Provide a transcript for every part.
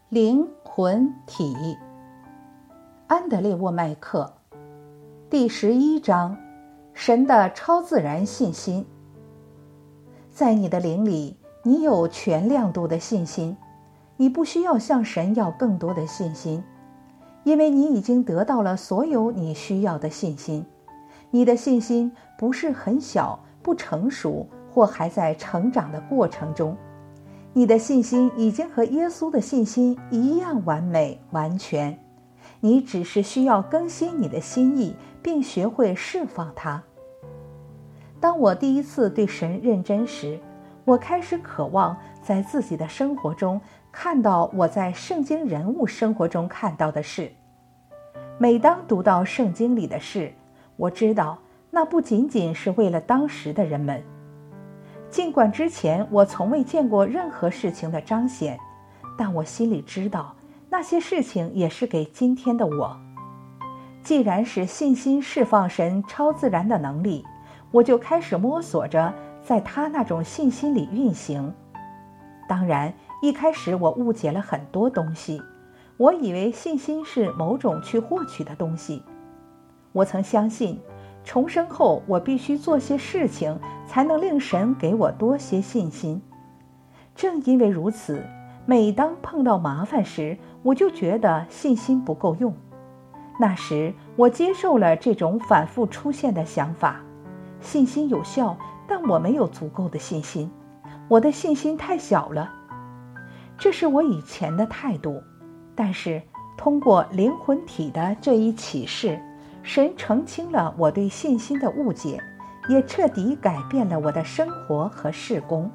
灵魂体。安德烈沃麦克。第11章，神的超自然信心。在你的灵里，你有全亮度的信心，你不需要向神要更多的信心，因为你已经得到了所有你需要的信心。你的信心不是很小、不成熟或还在成长的过程中，你的信心已经和耶稣的信心一样完美完全，你只是需要更新你的心意，并学会释放它。当我第一次对神认真时，我开始渴望在自己的生活中看到我在圣经人物生活中看到的事。每当读到圣经里的事，我知道那不仅仅是为了当时的人们。尽管之前我从未见过任何事情的彰显，但我心里知道那些事情也是给今天的我。既然是信心释放神超自然的能力，我就开始摸索着在他那种信心里运行。当然，一开始我误解了很多东西，我以为信心是某种去获取的东西。我曾相信重生后我必须做些事情才能令神给我多些信心。正因为如此，每当碰到麻烦时，我就觉得信心不够用。那时我接受了这种反复出现的想法：信心有效，但我没有足够的信心，我的信心太小了。这是我以前的态度，但是通过灵魂体的这一启示，神澄清了我对信心的误解，也彻底改变了我的生活和事工。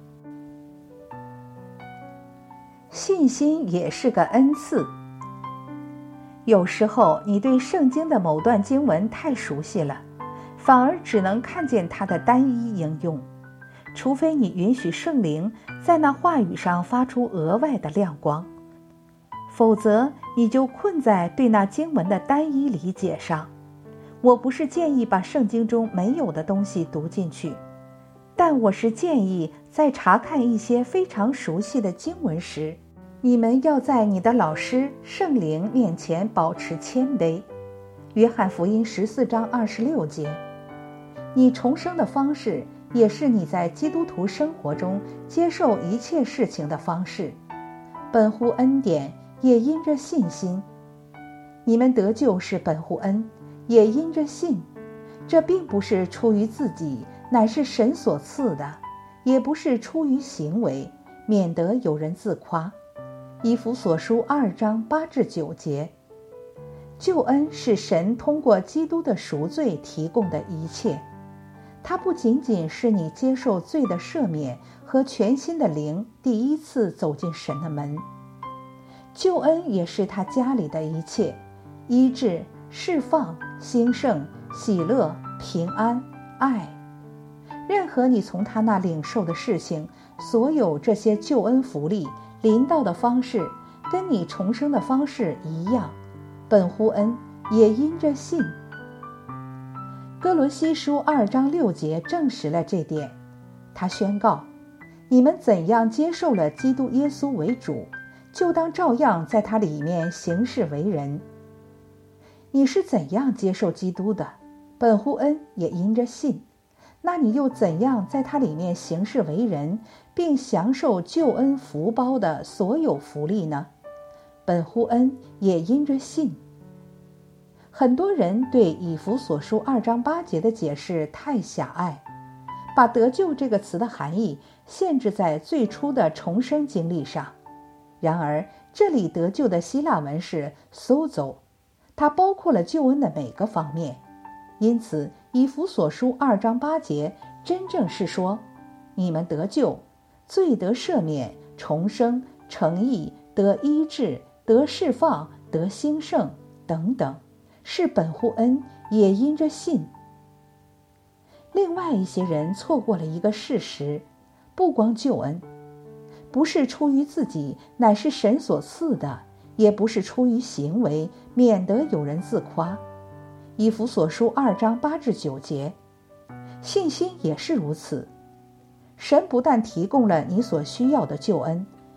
信心也是个恩赐。有时候你对圣经的某段经文太熟悉了，反而只能看见它的单一应用，除非你允许圣灵在那话语上发出额外的亮光，否则你就困在对那经文的单一理解上。我不是建议把圣经中没有的东西读进去，但我是建议在查看一些非常熟悉的经文时，你们要在你的老师圣灵面前保持谦卑。约翰福音14章26节。你重生的方式也是你在基督徒生活中接受一切事情的方式，本乎恩典，也因着信心。你们得救是本乎恩，也因着信。这并不是出于自己，乃是神所赐的，也不是出于行为，免得有人自夸。以弗所书2章8至9节。救恩是神通过基督的赎罪提供的一切，它不仅仅是你接受罪的赦免和全新的灵第一次走进神的门，救恩也是他家里的一切，医治、释放、兴盛、喜乐、平安、爱。任何你从他那领受的事情，所有这些救恩福利临到的方式跟你重生的方式一样，本乎恩，也因着信。哥罗西书2章6节证实了这点。他宣告：你们怎样接受了基督耶稣为主，就当照样在他里面行事为人。你是怎样接受基督的？本乎恩，也因着信。那你又怎样在他里面行事为人，并享受救恩福包的所有福利呢？本乎恩，也因着信。很多人对以弗所书2章8节的解释太狭隘，把得救这个词的含义限制在最初的重生经历上。然而这里得救的希腊文是 sozo， 它包括了救恩的每个方面。因此以弗所书2章8节真正是说，你们得救，罪得赦免，重生，成义，得医治，得释放，得兴盛等等，是本乎恩，也因着信。另外一些人错过了一个事实，不光救恩不是出于自己，乃是神所赐的，也不是出于行为，免得有人自夸。以弗所书2章8至9节。信心也是如此。神不但提供了你所需要的救恩，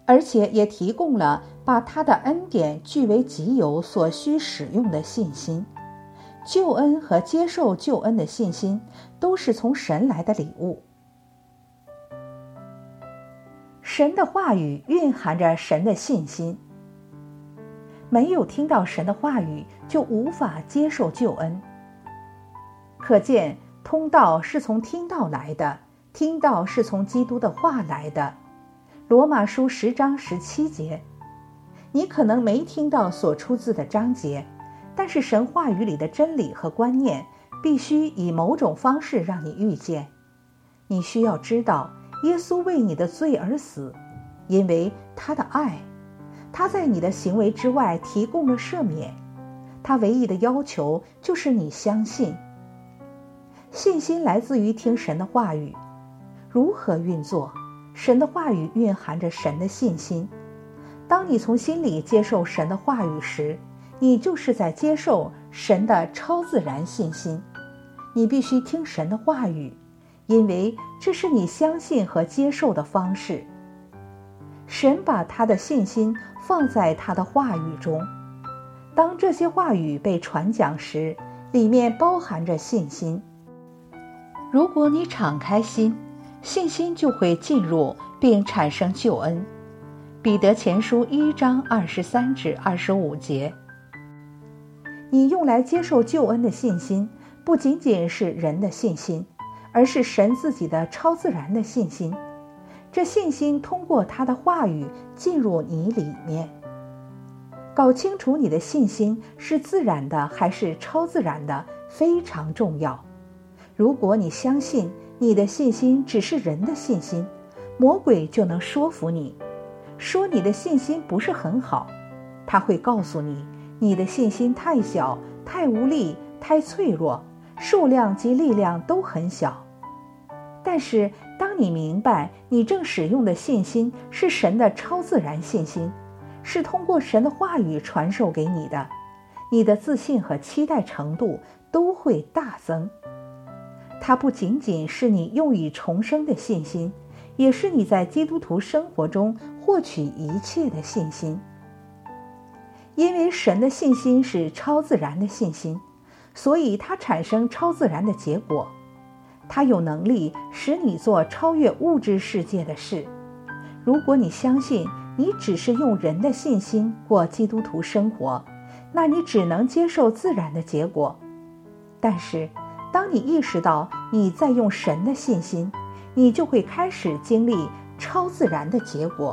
而且也提供了把他的恩典据为己有所需使用的信心。救恩和接受救恩的信心都是从神来的礼物。神的话语蕴含着神的信心。没有听到神的话语，就无法接受救恩。可见，通道是从听道来的，听道是从基督的话来的。罗马书10章17节。你可能没听到所出自的章节，但是神话语里的真理和观念必须以某种方式让你遇见。你需要知道，耶稣为你的罪而死，因为他的爱，他在你的行为之外提供了赦免。他唯一的要求就是你相信。信心来自于听神的话语。如何运作？神的话语蕴含着神的信心。当你从心里接受神的话语时，你就是在接受神的超自然信心。你必须听神的话语，因为这是你相信和接受的方式。神把他的信心放在他的话语中。当这些话语被传讲时，里面包含着信心。如果你敞开心，信心就会进入并产生救恩。彼得前书1章23至25节。你用来接受救恩的信心，不仅仅是人的信心，而是神自己的超自然的信心。这信心通过他的话语进入你里面。搞清楚你的信心是自然的还是超自然的非常重要。如果你相信你的信心只是人的信心，魔鬼就能说服你，说你的信心不是很好。他会告诉你，你的信心太小、太无力、太脆弱，数量及力量都很小。但是当你明白你正使用的信心是神的超自然信心，是通过神的话语传授给你的，你的自信和期待程度都会大增。它不仅仅是你用以重生的信心，也是你在基督徒生活中获取一切的信心。因为神的信心是超自然的信心，所以它产生超自然的结果。它有能力使你做超越物质世界的事。如果你相信你只是用人的信心过基督徒生活，那你只能接受自然的结果。但是当你意识到你在用神的信心，你就会开始经历超自然的结果。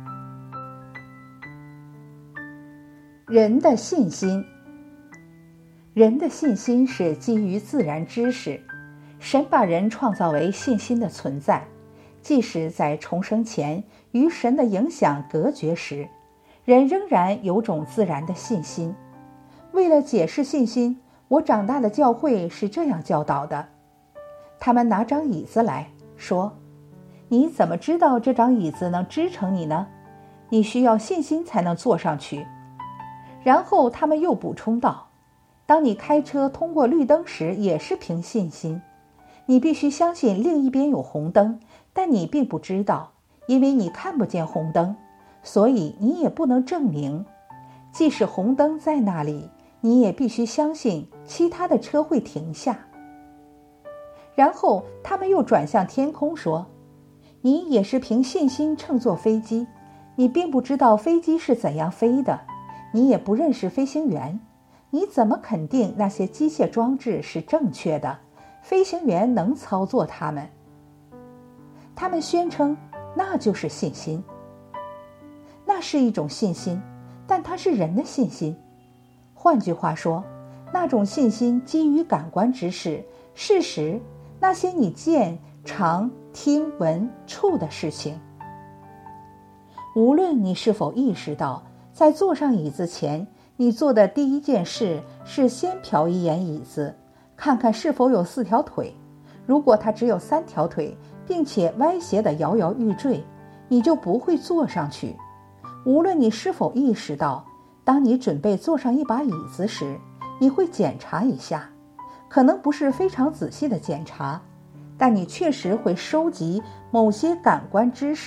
人的信心。人的信心是基于自然知识。神把人创造为信心的存在，即使在重生前与神的影响隔绝时，人仍然有种自然的信心。为了解释信心，我长大的教会是这样教导的。他们拿张椅子来说，你怎么知道这张椅子能支撑你呢？你需要信心才能坐上去。然后他们又补充道，当你开车通过绿灯时也是凭信心。你必须相信另一边有红灯，但你并不知道，因为你看不见红灯，所以你也不能证明。即使红灯在那里，你也必须相信其他的车会停下。然后他们又转向天空说，你也是凭信心乘坐飞机，你并不知道飞机是怎样飞的，你也不认识飞行员，你怎么肯定那些机械装置是正确的？飞行员能操作它们。他们宣称那就是信心。那是一种信心，但它是人的信心。换句话说，那种信心基于感官知识、事实，那些你见、尝、听、闻、触的事情。无论你是否意识到，在坐上椅子前，你做的第一件事是先瞟一眼椅子，看看是否有4条腿。如果它只有3条腿，并且歪斜地摇摇欲坠，你就不会坐上去。无论你是否意识到，当你准备坐上一把椅子时，你会检查一下，可能不是非常仔细的检查，但你确实会收集某些感官知识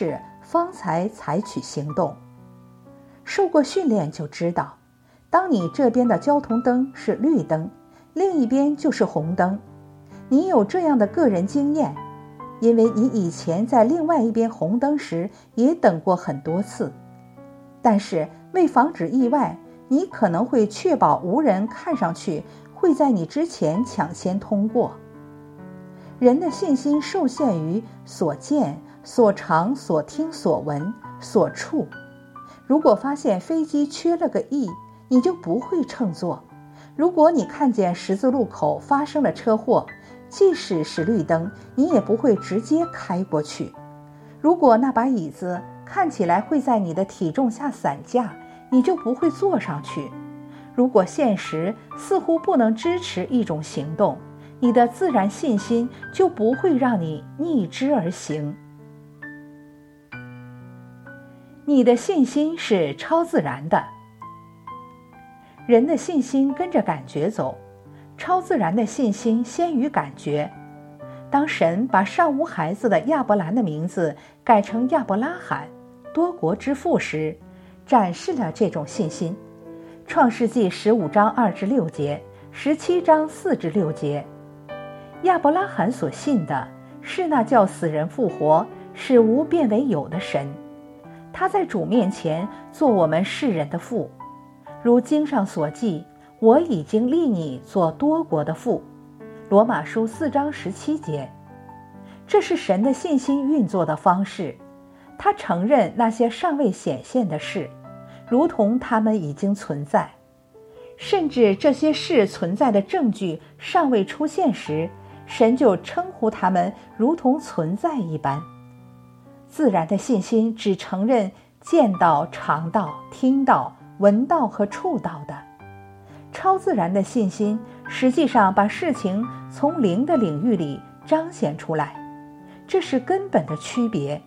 方才采取行动。受过训练就知道，当你这边的交通灯是绿灯，另一边就是红灯。你有这样的个人经验，因为你以前在另外一边红灯时也等过很多次。但是为防止意外，你可能会确保无人看上去会在你之前抢先通过。人的信心受限于所见、所尝、所听、所闻、所触。如果发现飞机缺了个翼，你就不会乘坐。如果你看见十字路口发生了车祸，即使是绿灯，你也不会直接开过去。如果那把椅子看起来会在你的体重下散架，你就不会坐上去。如果现实似乎不能支持一种行动，你的自然信心就不会让你逆之而行。你的信心是超自然的。人的信心跟着感觉走，超自然的信心先于感觉。当神把尚无孩子的亚伯兰的名字改成亚伯拉罕，多国之父时，展示了这种信心。创世纪15章2至6节，17章4至6节。亚伯拉罕所信的是那叫死人复活，使无变为有的神。他在主面前做我们世人的父，如经上所记，我已经立你做多国的父。罗马书4章17节。这是神的信心运作的方式，他承认那些尚未显现的事，如同他们已经存在，甚至这些事存在的证据尚未出现时，神就称呼他们如同存在一般。自然的信心只承认见到、尝到、听到、闻到和触到的。超自然的信心实际上把事情从灵的领域里彰显出来，这是根本的区别。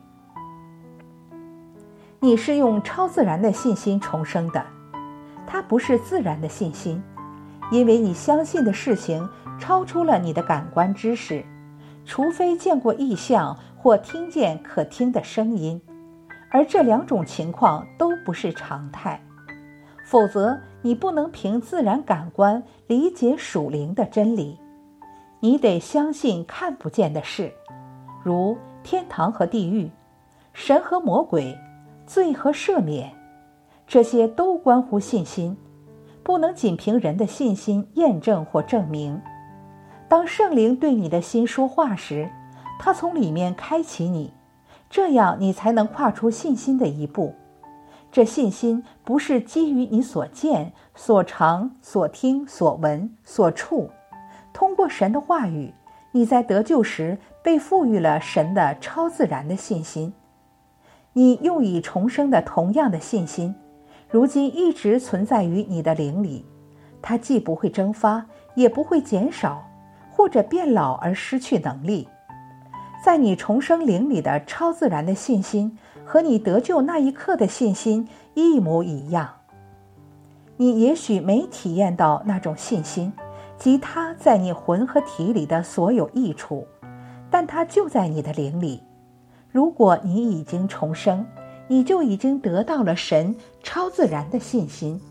你是用超自然的信心重生的，它不是自然的信心，因为你相信的事情超出了你的感官知识，除非见过异象或听见可听的声音，而这两种情况都不是常态。否则你不能凭自然感官理解属灵的真理，你得相信看不见的事，如天堂和地狱、神和魔鬼、罪和赦免，这些都关乎信心，不能仅凭人的信心验证或证明。当圣灵对你的心说话时，他从里面开启你，这样你才能跨出信心的一步。这信心不是基于你所见、所尝、所听、所闻、所触。通过神的话语，你在得救时被赋予了神的超自然的信心。你用以重生的同样的信心，如今一直存在于你的灵里，它既不会蒸发，也不会减少，或者变老而失去能力。在你重生灵里的超自然的信心和你得救那一刻的信心一模一样。你也许没体验到那种信心及它在你魂和体里的所有益处，但它就在你的灵里。如果你已经重生，你就已经得到了神超自然的信心。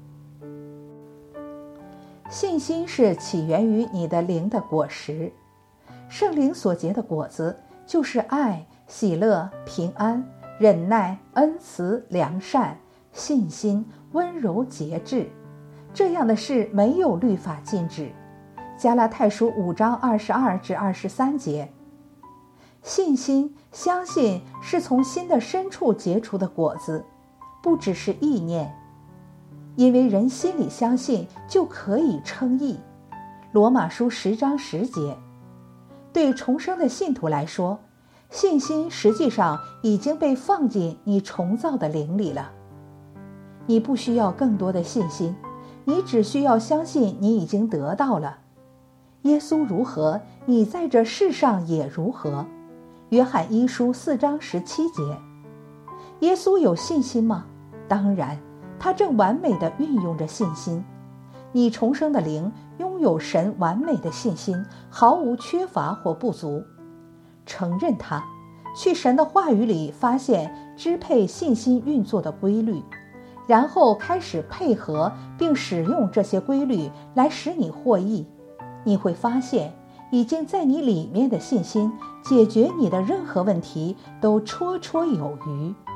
信心是起源于你的灵的果实，圣灵所结的果子就是爱、喜乐、平安、忍耐、恩慈、良善、信心、温柔、节制。这样的事没有律法禁止。加拉太书5章22至23节。信心、相信是从心的深处结出的果子，不只是意念。因为人心里相信就可以称义。罗马书10章10节。对重生的信徒来说，信心实际上已经被放进你重造的灵里了。你不需要更多的信心，你只需要相信你已经得到了。耶稣如何，你在这世上也如何。约翰1书4章17节。耶稣有信心吗？当然，他正完美地运用着信心。你重生的灵拥有神完美的信心，毫无缺乏或不足。承认它，去神的话语里发现支配信心运作的规律，然后开始配合并使用这些规律来使你获益，你会发现已经在你里面的信心解决你的任何问题都绰绰有余。